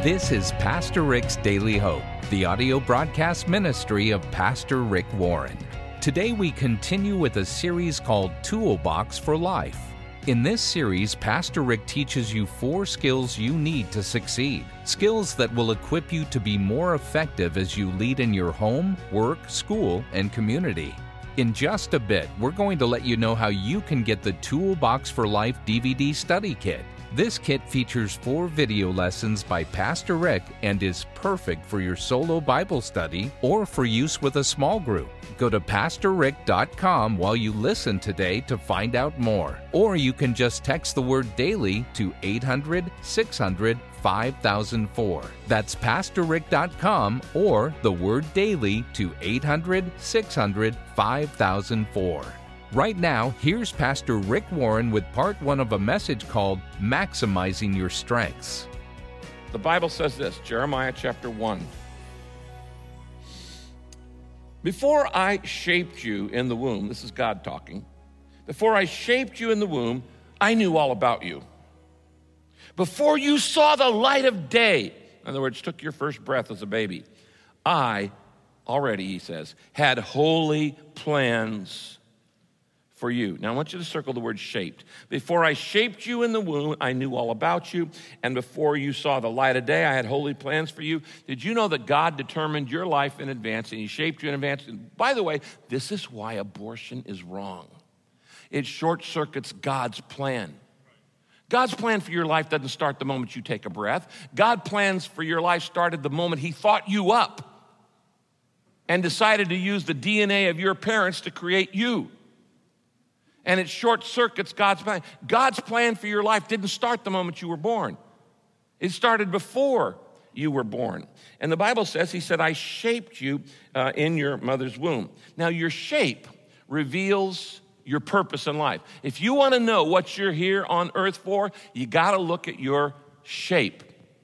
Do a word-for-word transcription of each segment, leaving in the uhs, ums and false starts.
This is Pastor Rick's Daily Hope, the audio broadcast ministry of Pastor Rick Warren. Today we continue with a series called Toolbox for Life. In this series, Pastor Rick teaches you four skills you need to succeed. Skills that will equip you to be more effective as you lead in your home, work, school, and community. In just a bit, we're going to let you know how you can get the Toolbox for Life D V D study kit. This kit features four video lessons by Pastor Rick and is perfect for your solo Bible study or for use with a small group. Go to pastor rick dot com while you listen today to find out more. Or you can just text the word DAILY to eight hundred, six hundred, five thousand four. That's pastor rick dot com or the word DAILY to eight hundred, six hundred, five thousand four. Right now, here's Pastor Rick Warren with part one of a message called Maximizing Your Strengths. The Bible says this, Jeremiah chapter one. Before I shaped you in the womb, this is God talking, before I shaped you in the womb, I knew all about you. Before you saw the light of day, in other words, took your first breath as a baby, I already, he says, had holy plans for you. Now, I want you to circle the word shaped. Before I shaped you in the womb, I knew all about you. And before you saw the light of day, I had holy plans for you. Did you know that God determined your life in advance and he shaped you in advance? And by the way, this is why abortion is wrong. It short circuits God's plan. God's plan for your life doesn't start the moment you take a breath. God's plans for your life started the moment he thought you up and decided to use the D N A of your parents to create you. And it short circuits God's plan. God's plan for your life didn't start the moment you were born. It started before you were born. And the Bible says, he said, I shaped you uh, in your mother's womb. Now, your shape reveals your purpose in life. If you want to know what you're here on earth for, you got to look at your shape.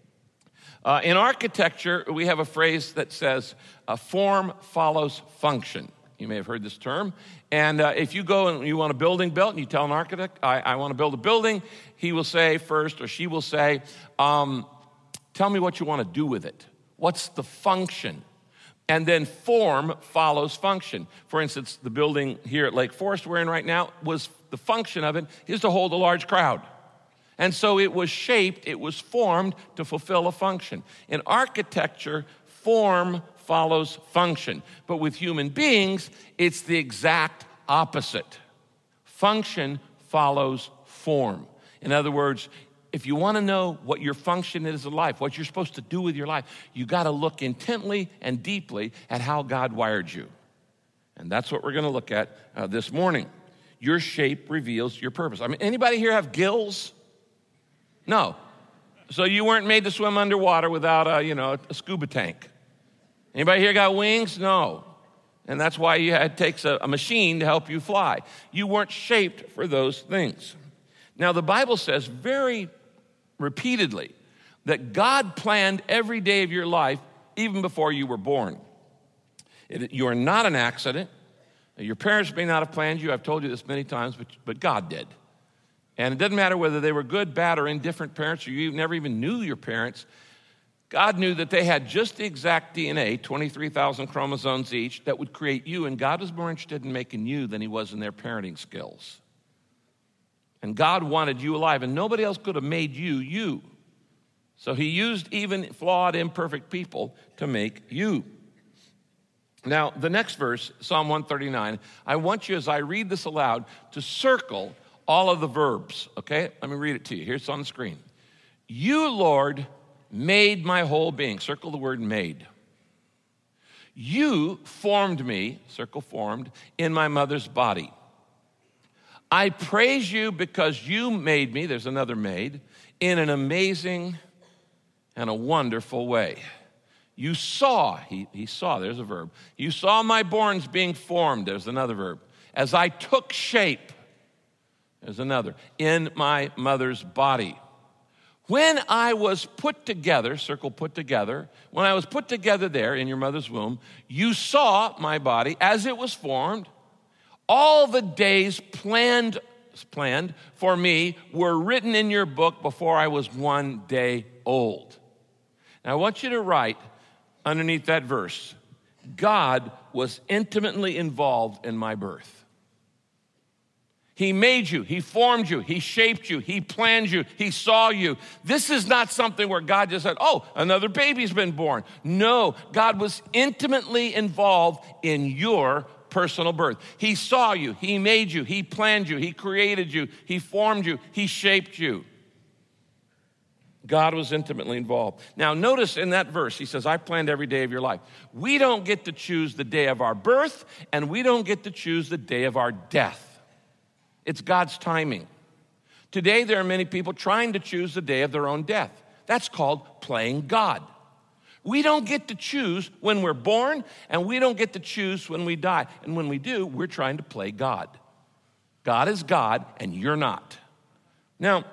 Uh, in architecture, we have a phrase that says, uh, form follows function. You may have heard this term. And uh, if you go and you want a building built and you tell an architect, I, I want to build a building, he will say first, or she will say, um, tell me what you want to do with it. What's the function? And then form follows function. For instance, the building here at Lake Forest we're in right now, was the function of it is to hold a large crowd. And so it was shaped, it was formed to fulfill a function. In architecture, form follows function. But with human beings, it's the exact opposite. Function follows form. In other words, if you want to know what your function is in life, what you're supposed to do with your life, you got to look intently and deeply at how God wired you. And that's what we're going to look at uh, this morning. Your shape reveals your purpose. I mean, anybody here have gills? No. So you weren't made to swim underwater without a, you know, a scuba tank. Anybody here got wings? No. And that's why you had, it takes a, a machine to help you fly. You weren't shaped for those things. Now, the Bible says very repeatedly that God planned every day of your life even before you were born. It, you are not an accident. Your parents may not have planned you. I've told you this many times, but, but God did. And it doesn't matter whether they were good, bad, or indifferent parents, or you never even knew your parents. God knew that they had just the exact D N A, twenty-three thousand chromosomes each, that would create you, and God was more interested in making you than he was in their parenting skills. And God wanted you alive, and nobody else could have made you you. So he used even flawed, imperfect people to make you. Now, the next verse, Psalm one thirty-nine, I want you, as I read this aloud, to circle all of the verbs, okay? Let me read it to you. Here's on the screen. You, Lord, made my whole being. Circle the word made. You formed me, circle formed, in my mother's body. I praise you because you made me, there's another made, in an amazing and a wonderful way. You saw, he, he saw, there's a verb. You saw my borns being formed, there's another verb. As I took shape, there's another, in my mother's body. When I was put together, circle put together, when I was put together there in your mother's womb, you saw my body as it was formed. All the days planned, planned for me were written in your book before I was one day old. Now, I want you to write underneath that verse, God was intimately involved in my birth. He made you, he formed you, he shaped you, he planned you, he saw you. This is not something where God just said, oh, another baby's been born. No, God was intimately involved in your personal birth. He saw you, he made you, he planned you, he created you, he formed you, he shaped you. God was intimately involved. Now, notice in that verse, he says, I planned every day of your life. We don't get to choose the day of our birth, and we don't get to choose the day of our death. It's God's timing. Today, there are many people trying to choose the day of their own death. That's called playing God. We don't get to choose when we're born, and we don't get to choose when we die. And when we do, we're trying to play God. God is God, and you're not. Now,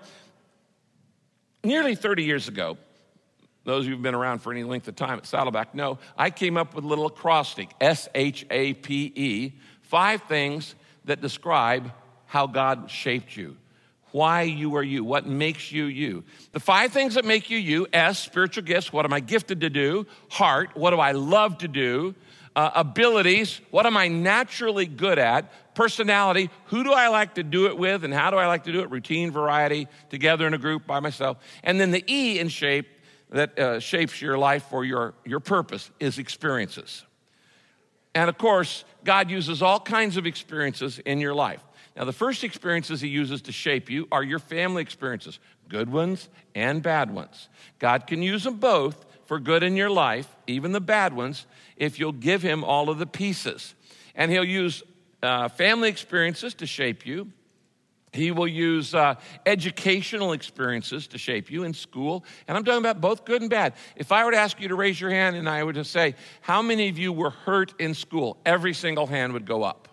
nearly thirty years ago, those of you who've been around for any length of time at Saddleback know, I came up with a little acrostic, S H A P E, five things that describe how God shaped you, why you are you, what makes you you. The five things that make you you: S, spiritual gifts, what am I gifted to do? Heart, what do I love to do? Uh, abilities, what am I naturally good at? Personality, who do I like to do it with and how do I like to do it? Routine, variety, together in a group, by myself. And then the E in shape that uh, shapes your life for your, your purpose is experiences. And of course, God uses all kinds of experiences in your life. Now, the first experiences he uses to shape you are your family experiences, good ones and bad ones. God can use them both for good in your life, even the bad ones, if you'll give him all of the pieces. And he'll use uh, family experiences to shape you. He will use uh, educational experiences to shape you in school. And I'm talking about both good and bad. If I were to ask you to raise your hand and I were to say, how many of you were hurt in school? Every single hand would go up.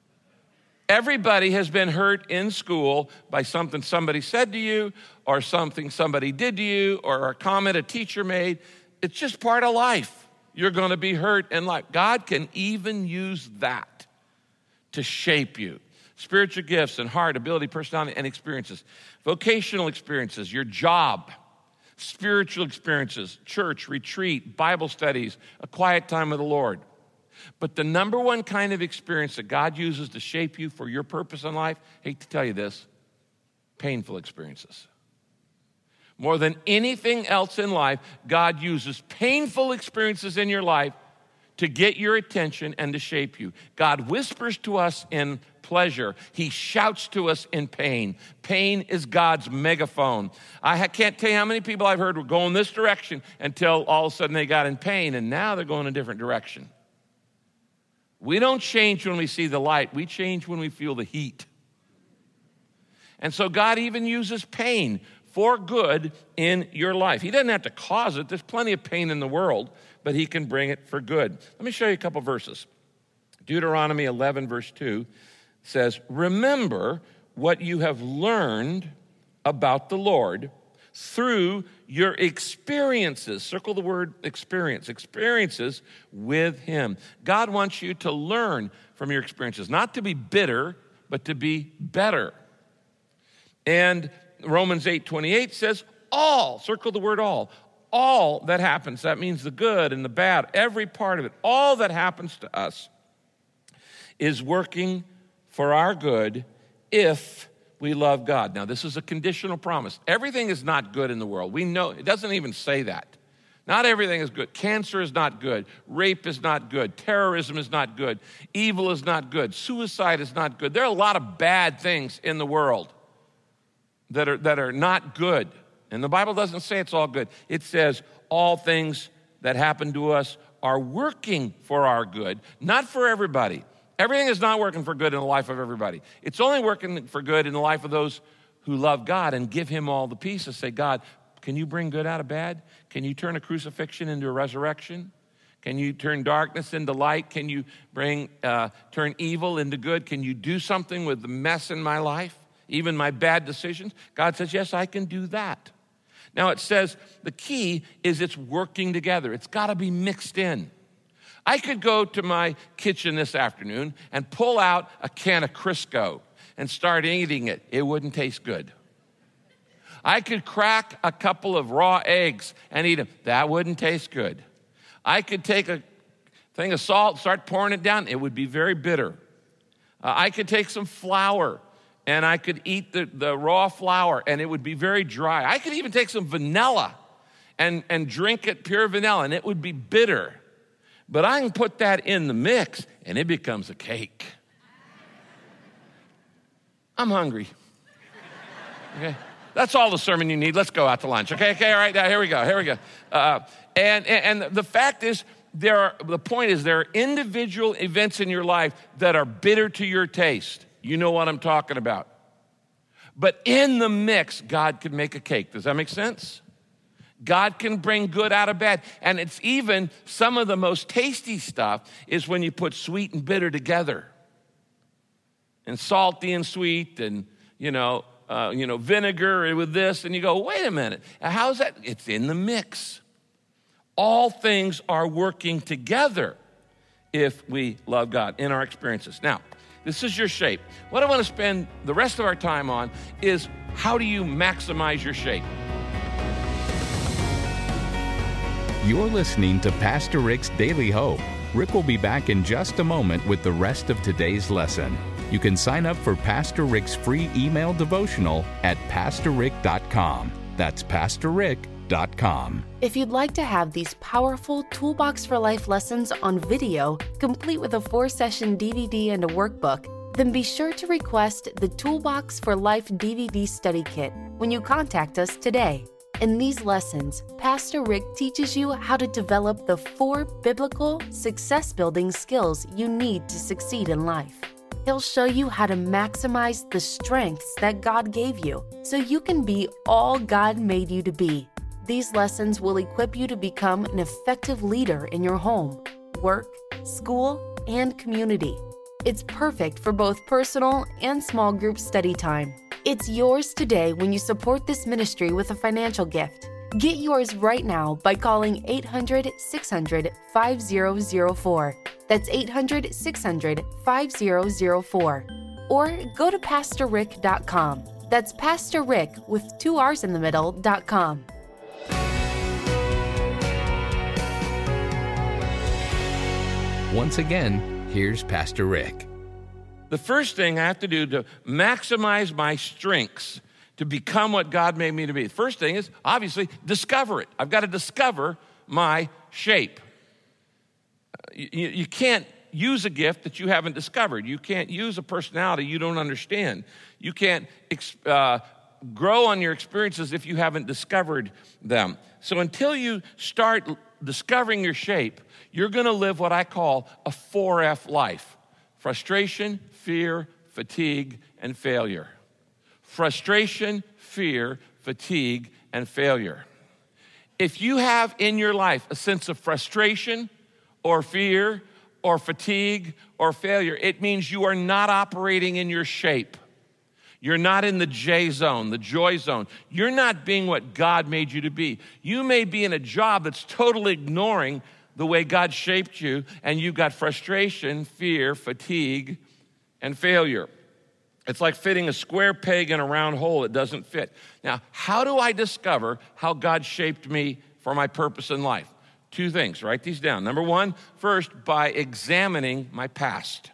Everybody has been hurt in school by something somebody said to you or something somebody did to you or a comment a teacher made. It's just part of life. You're going to be hurt in life. God can even use that to shape you. Spiritual gifts and heart, ability, personality, and experiences. Vocational experiences, your job. Spiritual experiences, church, retreat, Bible studies, a quiet time with the Lord. But the number one kind of experience that God uses to shape you for your purpose in life, I hate to tell you this, painful experiences. More than anything else in life, God uses painful experiences in your life to get your attention and to shape you. God whispers to us in pleasure. He shouts to us in pain. Pain is God's megaphone. I can't tell you how many people I've heard were going this direction until all of a sudden they got in pain, and now they're going a different direction. We don't change when we see the light. We change when we feel the heat. And so God even uses pain for good in your life. He doesn't have to cause it. There's plenty of pain in the world, but he can bring it for good. Let me show you a couple verses. Deuteronomy eleven, verse two says, remember what you have learned about the Lord through your experiences. Circle the word experience. Experiences with him. God wants you to learn from your experiences, not to be bitter, but to be better. And Romans eight twenty-eight says, all, circle the word all, all that happens, that means the good and the bad, every part of it, all that happens to us is working for our good if we love God. Now, this is a conditional promise. Everything is not good in the world. We know, it doesn't even say that. Not everything is good. Cancer is not good. Rape is not good. Terrorism is not good. Evil is not good. Suicide is not good. There are a lot of bad things in the world that are, that are not good. And the Bible doesn't say it's all good. It says all things that happen to us are working for our good, not for everybody. Everything is not working for good in the life of everybody. It's only working for good in the life of those who love God and give him all the pieces. Say, God, can you bring good out of bad? Can you turn a crucifixion into a resurrection? Can you turn darkness into light? Can you bring uh, turn evil into good? Can you do something with the mess in my life, even my bad decisions? God says, yes, I can do that. Now it says the key is it's working together. It's got to be mixed in. I could go to my kitchen this afternoon and pull out a can of Crisco and start eating it. It wouldn't taste good. I could crack a couple of raw eggs and eat them. That wouldn't taste good. I could take a thing of salt, start pouring it down. It would be very bitter. Uh, I could take some flour and I could eat the, the raw flour and it would be very dry. I could even take some vanilla and, and drink it pure vanilla and it would be bitter. But I can put that in the mix and it becomes a cake. I'm hungry. Okay, that's all the sermon you need. Let's go out to lunch. Okay, okay, all right, now here we go, here we go. Uh, and, and and the fact is, there are, the point is there are individual events in your life that are bitter to your taste. You know what I'm talking about. But in the mix, God can make a cake. Does that make sense? God can bring good out of bad. And it's even some of the most tasty stuff is when you put sweet and bitter together. And salty and sweet and, you know, uh, you know, vinegar with this. And you go, wait a minute. How's that? It's in the mix. All things are working together if we love God in our experiences. Now, this is your shape. What I want to spend the rest of our time on is how do you maximize your shape? You're listening to Pastor Rick's Daily Hope. Rick will be back in just a moment with the rest of today's lesson. You can sign up for Pastor Rick's free email devotional at pastor rick dot com. That's pastor rick dot com. If you'd like to have these powerful Toolbox for Life lessons on video, complete with a four-session D V D and a workbook, then be sure to request the Toolbox for Life D V D study kit when you contact us today. In these lessons, Pastor Rick teaches you how to develop the four biblical success-building skills you need to succeed in life. He'll show you how to maximize the strengths that God gave you so you can be all God made you to be. These lessons will equip you to become an effective leader in your home, work, school, and community. It's perfect for both personal and small group study time. It's yours today when you support this ministry with a financial gift. Get yours right now by calling eight hundred, six hundred, five thousand four. That's eight hundred, six hundred, five thousand four. Or go to pastor rick dot com. That's Pastor Rick with two R's in the middle, dot com. Once again, here's Pastor Rick. The first thing I have to do to maximize my strengths to become what God made me to be. The first thing is, obviously, discover it. I've got to discover my shape. You, you can't use a gift that you haven't discovered. You can't use a personality you don't understand. You can't uh, grow on your experiences if you haven't discovered them. So until you start discovering your shape, you're going to live what I call a four F life. Frustration, fear, fatigue, and failure. Frustration, fear, fatigue, and failure. If you have in your life a sense of frustration or fear or fatigue or failure, it means you are not operating in your shape. You're not in the J zone, the joy zone. You're not being what God made you to be. You may be in a job that's totally ignoring the way God shaped you, and you've got frustration, fear, fatigue, and failure. It's like fitting a square peg in a round hole. It doesn't fit. Now, how do I discover how God shaped me for my purpose in life? Two things. Write these down. Number one, first, by examining my past.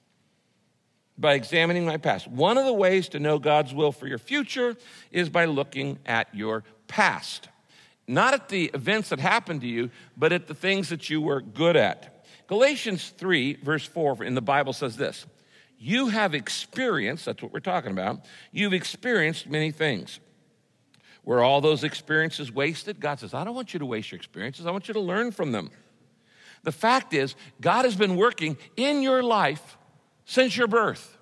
By examining my past. One of the ways to know God's will for your future is by looking at your past. Not at the events that happened to you, but at the things that you were good at. Galatians three, verse four in the Bible says this: you have experienced, that's what we're talking about, you've experienced many things. Were all those experiences wasted? God says, I don't want you to waste your experiences. I want you to learn from them. The fact is, God has been working in your life since your birth.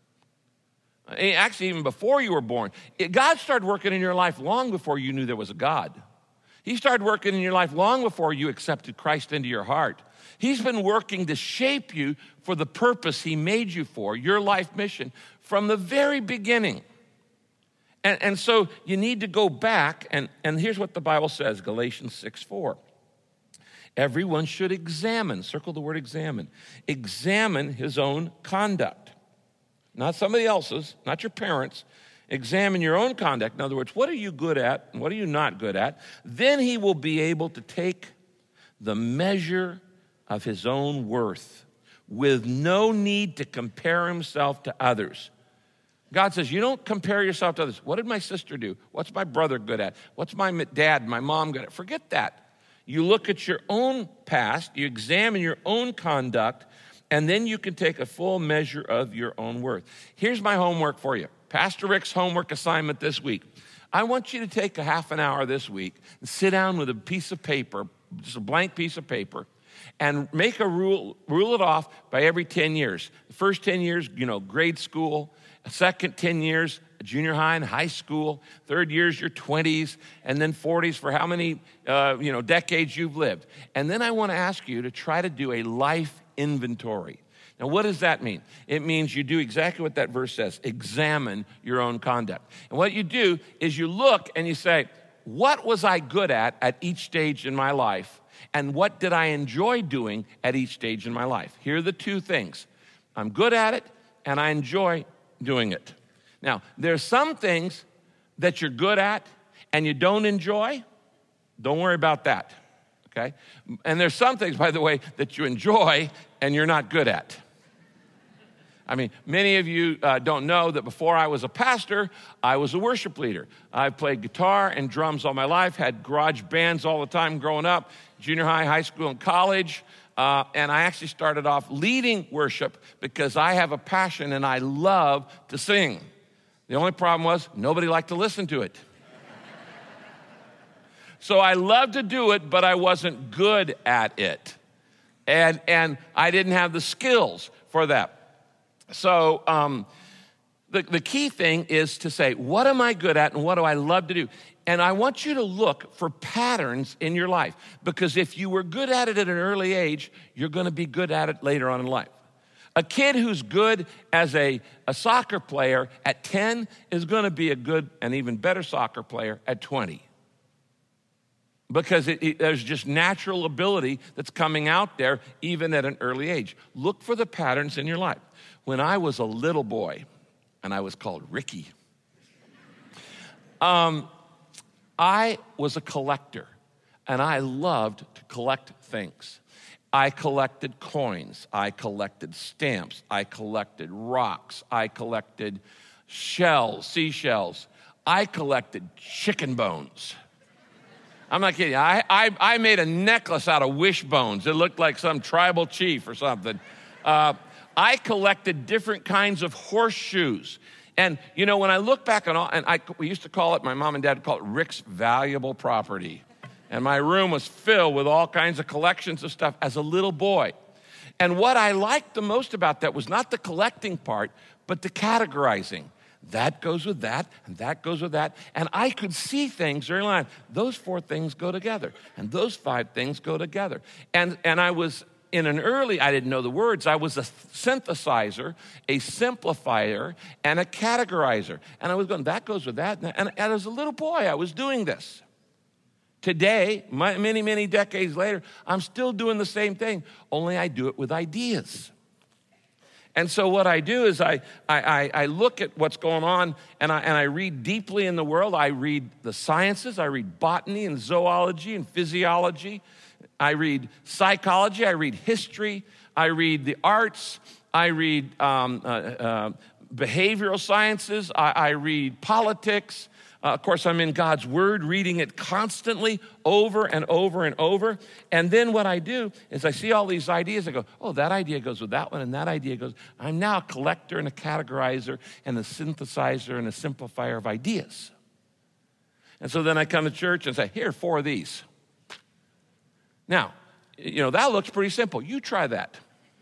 Actually, even before you were born. God started working in your life long before you knew there was a God. He started working in your life long before you accepted Christ into your heart. He's been working to shape you for the purpose he made you for, your life mission, from the very beginning. And, and so you need to go back, and, and here's what the Bible says, Galatians six four. Everyone should examine, circle the word examine, examine his own conduct. Not somebody else's, not your parents'. examine your own conduct. In other words, what are you good at and what are you not good at? Then he will be able to take the measure of his own worth with no need to compare himself to others. God says, you don't compare yourself to others. What did my sister do? What's my brother good at? What's my dad, my mom good at? Forget that. You look at your own past, you examine your own conduct, and then you can take a full measure of your own worth. Here's my homework for you. Pastor Rick's homework assignment this week. I want you to take a half an hour this week and sit down with a piece of paper, just a blank piece of paper, and make a rule, rule it off by every ten years. The first ten years, you know, grade school. Second ten years, junior high and high school. Third years, your twenties, and then forties for how many uh, you know decades you've lived. And then I want to ask you to try to do a life inventory. Now, what does that mean? It means you do exactly what that verse says. Examine your own conduct. And what you do is you look and you say, what was I good at at each stage in my life? And what did I enjoy doing at each stage in my life? Here are the two things. I'm good at it, and I enjoy doing it. Now, there's some things that you're good at and you don't enjoy. Don't worry about that, okay? And there's some things, by the way, that you enjoy and you're not good at. I mean, many of you uh, don't know that before I was a pastor, I was a worship leader. I've played guitar and drums all my life, had garage bands all the time growing up, junior high, high school, and college. Uh, and I actually started off leading worship because I have a passion and I love to sing. The only problem was nobody liked to listen to it. So I loved to do it, but I wasn't good at it. And, and I didn't have the skills for that. So um, the, the key thing is to say, what am I good at and what do I love to do? And I want you to look for patterns in your life, because if you were good at it at an early age, you're going to be good at it later on in life. A kid who's good as a, a soccer player at ten is going to be a good and even better soccer player at twenty. Because it, it, there's just natural ability that's coming out there even at an early age. Look for the patterns in your life. When I was a little boy, and I was called Ricky, um, I was a collector, and I loved to collect things. I collected coins. I collected stamps. I collected rocks. I collected shells, seashells. I collected chicken bones. I'm not kidding. I, I, I made a necklace out of wishbones. It looked like some tribal chief or something. Uh, I collected different kinds of horseshoes. And, you know, when I look back on all, and I, we used to call it, my mom and dad called it Rick's valuable property. And my room was filled with all kinds of collections of stuff as a little boy. And what I liked the most about that was not the collecting part, but the categorizing. That goes with that, and that goes with that. And I could see things very line. Those four things go together, and those five things go together. And, and I was in an early, I didn't know the words, I was a synthesizer, a simplifier, and a categorizer. And I was going, that goes with that. And, and as a little boy, I was doing this. Today, my, many, many decades later, I'm still doing the same thing, only I do it with ideas. And so what I do is I, I, I look at what's going on, and I, and I read deeply in the world. I read the sciences. I read botany and zoology and physiology. I read psychology. I read history. I read the arts. I read um, uh, uh, behavioral sciences. I, I read politics. Uh, of course, I'm in God's Word, reading it constantly over and over and over. And then what I do is I see all these ideas. I go, oh, that idea goes with that one, and that idea goes. I'm now a collector and a categorizer and a synthesizer and a simplifier of ideas. And so then I come to church and say, here, four of these. Now, you know, that looks pretty simple. You try that.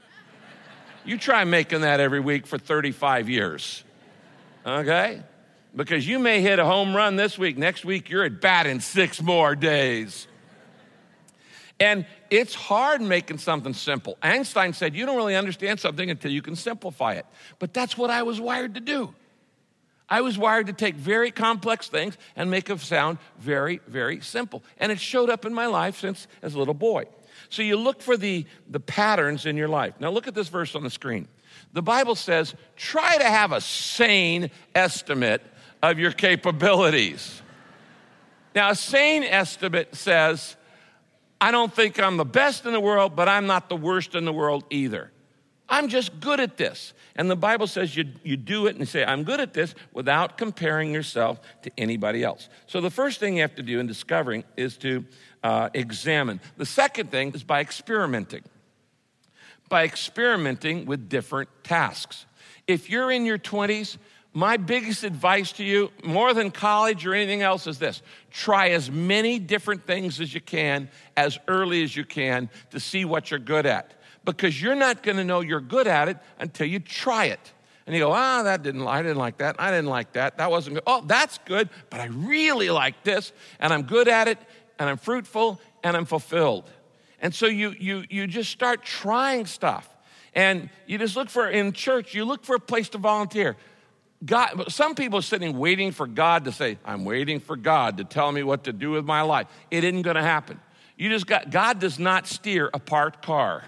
You try making that every week for thirty-five years, okay? Because you may hit a home run this week. Next week, you're at bat in six more days. And it's hard making something simple. Einstein said, you don't really understand something until you can simplify it. But that's what I was wired to do. I was wired to take very complex things and make them sound very, very simple. And it showed up in my life since as a little boy. So you look for the, the patterns in your life. Now look at this verse on the screen. The Bible says, try to have a sane estimate of your capabilities. Now, a sane estimate says, I don't think I'm the best in the world, but I'm not the worst in the world either. I'm just good at this. And the Bible says you, you do it and say, I'm good at this without comparing yourself to anybody else. So the first thing you have to do in discovering is to uh, examine. The second thing is by experimenting. By experimenting with different tasks. If you're in your twenties, my biggest advice to you, more than college or anything else, is this. Try as many different things as you can, as early as you can, to see what you're good at. Because you're not going to know you're good at it until you try it. And you go, ah, that didn't, I didn't like that. I didn't like that. That wasn't good. Oh, that's good, but I really like this, and I'm good at it, and I'm fruitful, and I'm fulfilled. And so you you you just start trying stuff. And you just look for, in church, you look for a place to volunteer. God, some people are sitting waiting for God to say, I'm waiting for God to tell me what to do with my life. It isn't going to happen. You just got, God does not steer a parked car.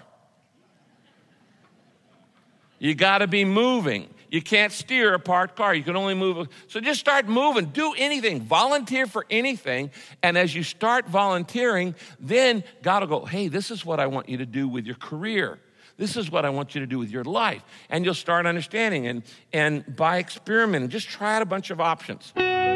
You got to be moving. You can't steer a parked car. You can only move. So just start moving. Do anything. Volunteer for anything. And as you start volunteering, then God will go, hey, this is what I want you to do with your career. This is what I want you to do with your life. And you'll start understanding. And, and by experimenting, just try out a bunch of options.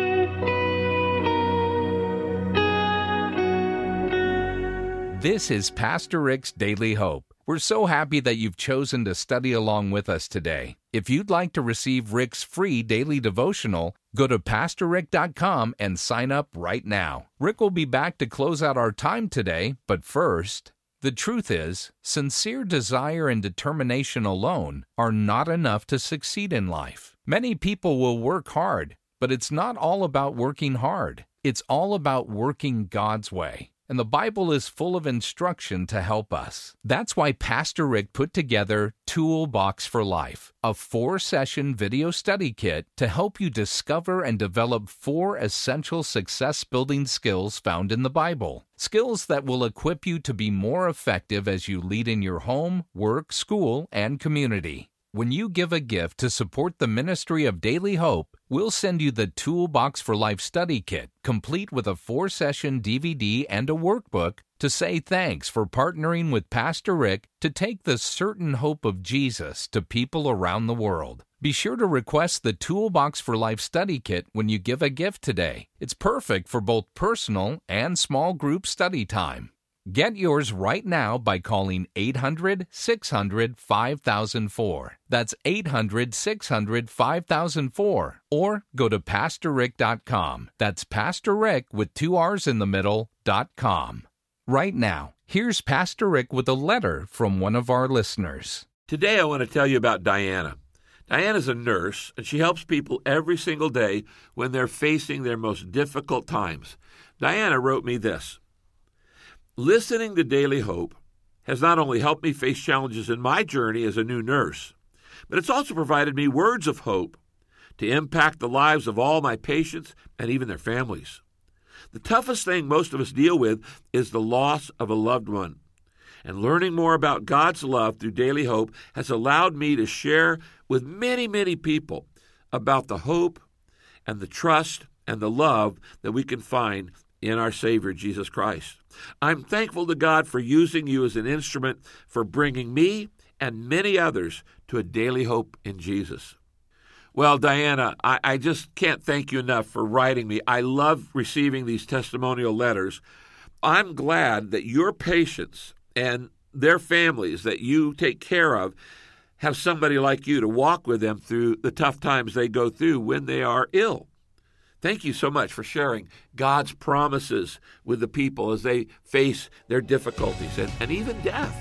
This is Pastor Rick's Daily Hope. We're so happy that you've chosen to study along with us today. If you'd like to receive Rick's free daily devotional, go to pastor rick dot com and sign up right now. Rick will be back to close out our time today, but first, the truth is, sincere desire and determination alone are not enough to succeed in life. Many people will work hard, but it's not all about working hard. It's all about working God's way. And the Bible is full of instruction to help us. That's why Pastor Rick put together Toolbox for Life, a four-session video study kit to help you discover and develop four essential success-building skills found in the Bible. Skills that will equip you to be more effective as you lead in your home, work, school, and community. When you give a gift to support the ministry of Daily Hope, we'll send you the Toolbox for Life study kit, complete with a four-session D V D and a workbook to say thanks for partnering with Pastor Rick to take the certain hope of Jesus to people around the world. Be sure to request the Toolbox for Life study kit when you give a gift today. It's perfect for both personal and small group study time. Get yours right now by calling eight hundred, six hundred, five thousand four. That's eight hundred, six hundred, five thousand four. Or go to pastor rick dot com. That's Pastor Rick with two R's in the middle, dot com. Right now, here's Pastor Rick with a letter from one of our listeners. Today I want to tell you about Diana. Diana's a nurse, and she helps people every single day when they're facing their most difficult times. Diana wrote me this. Listening to Daily Hope has not only helped me face challenges in my journey as a new nurse, but it's also provided me words of hope to impact the lives of all my patients and even their families. The toughest thing most of us deal with is the loss of a loved one. And learning more about God's love through Daily Hope has allowed me to share with many, many people about the hope and the trust and the love that we can find in our Savior, Jesus Christ. I'm thankful to God for using you as an instrument for bringing me and many others to a daily hope in Jesus. Well, Diana, I, I just can't thank you enough for writing me. I love receiving these testimonial letters. I'm glad that your patients and their families that you take care of have somebody like you to walk with them through the tough times they go through when they are ill. Thank you so much for sharing God's promises with the people as they face their difficulties and, and even death.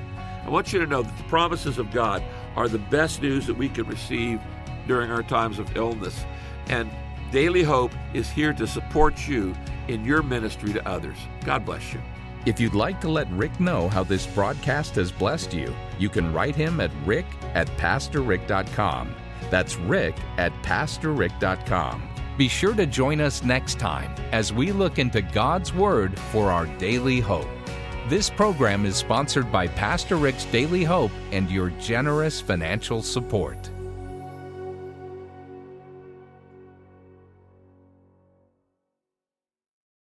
I want you to know that the promises of God are the best news that we can receive during our times of illness. And Daily Hope is here to support you in your ministry to others. God bless you. If you'd like to let Rick know how this broadcast has blessed you, you can write him at rick at pastor rick dot com. That's rick at pastor rick dot com. Be sure to join us next time as we look into God's Word for our daily hope. This program is sponsored by Pastor Rick's Daily Hope and your generous financial support.